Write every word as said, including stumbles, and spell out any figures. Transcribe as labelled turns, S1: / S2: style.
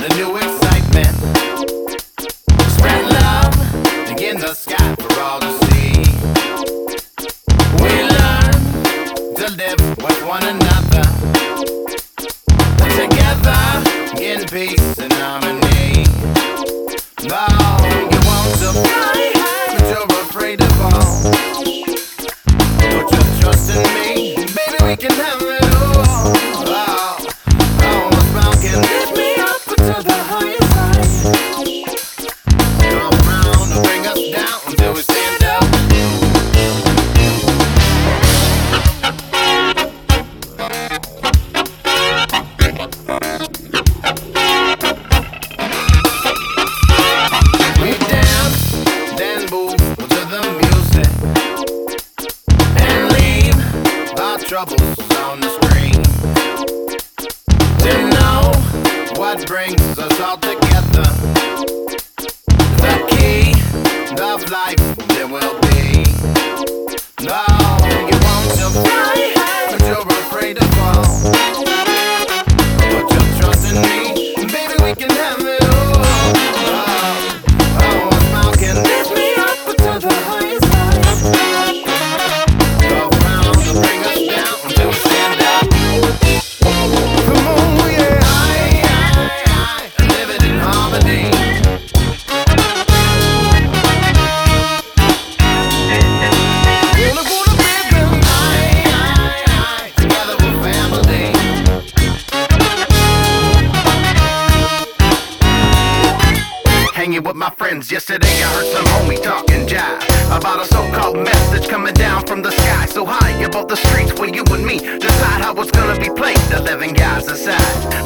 S1: new excitement. Spread love in the sky for all to see. We learn to live with one another, together in peace and harmony. Oh, you want to fly high, but you're afraid of all. Put your trust in me, baby, we can have it all. Oh, oh, a smile can lift me up to the highest height. Come around and bring us down until we stand up. We dance, then move to the music, and leave our troubles on the screen. To know what brings us all together, the key of life there will be. No, you want to fly high, but you're afraid of fall. Put your trust in me, baby, we can have it all. Oh, oh, a smile can lift me up to the highest height. Go round and bring us down until we stand up. Come on, yeah, I, I, I live it in harmony. Wanna, wanna be them, I, I, I, together we're family. Hanging with my friends yesterday, I heard some homie talking jive about a so-called message coming down from the sky so high above the streets where you and me decide how it's gonna be played. Eleven guys inside,